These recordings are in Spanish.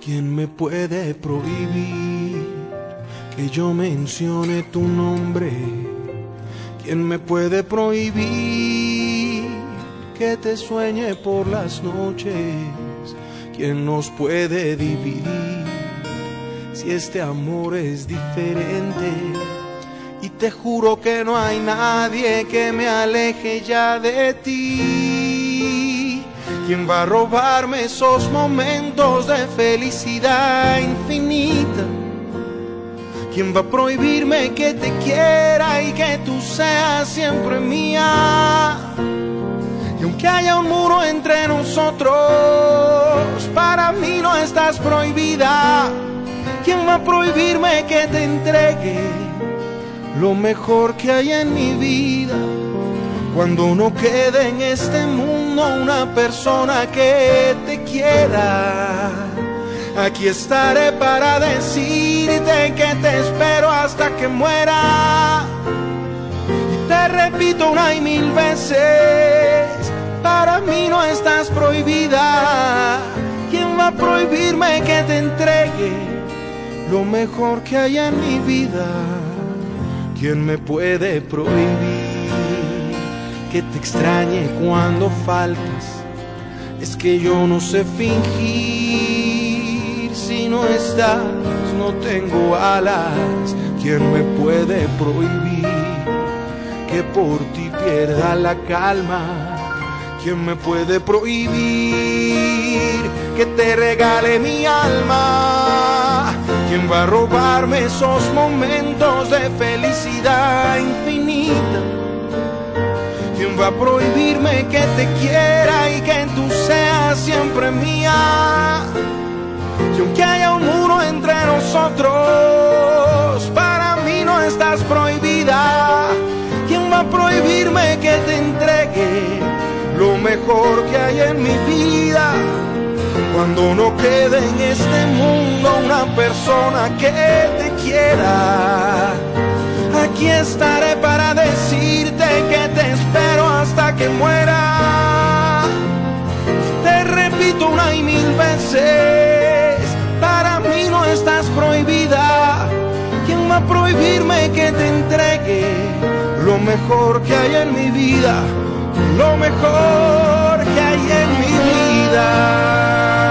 ¿Quién me puede prohibir que yo mencione tu nombre? ¿Quién me puede prohibir que te sueñe por las noches? ¿Quién nos puede dividir si este amor es diferente? Y te juro que no hay nadie que me aleje ya de ti. ¿Quién va a robarme esos momentos de felicidad infinita? ¿Quién va a prohibirme que te quiera y que tú seas siempre mía? Y aunque haya un muro entre nosotros, para mí no estás prohibida. ¿Quién va a prohibirme que te entregue lo mejor que hay en mi vida? Cuando no quede en este mundo una persona que te quiera, aquí estaré para decirte que te espero hasta que muera. Y te repito una y mil veces, para mí no estás prohibida. ¿Quién va a prohibirme que te entregue lo mejor que hay en mi vida? ¿Quién me puede prohibir que te extrañe cuando faltas? Es que yo no sé fingir, si no estás no tengo alas. ¿Quién me puede prohibir que por ti pierda la calma? ¿Quién me puede prohibir que te regale mi alma? ¿Quién va a robarme esos momentos de felicidad infinita? ¿Quién va a prohibirme que te quiera y que tú seas siempre mía? Y aunque haya un muro entre nosotros, para mí no estás prohibida. ¿Quién va a prohibirme que te entregue lo mejor que hay en mi vida? Cuando no quede en este mundo una persona que te quiera, aquí estaré para decirte que te espero hasta que muera. Te repito una y mil veces, para mí no estás prohibida. ¿Quién va a prohibirme que te entregue lo mejor que hay en mi vida? Lo mejor que hay en mi vida.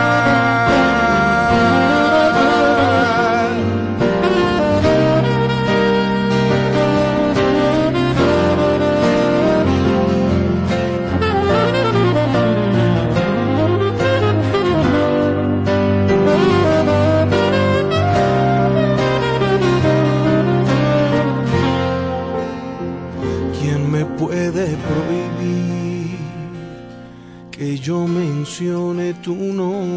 Puede prohibir que yo mencione tu nombre.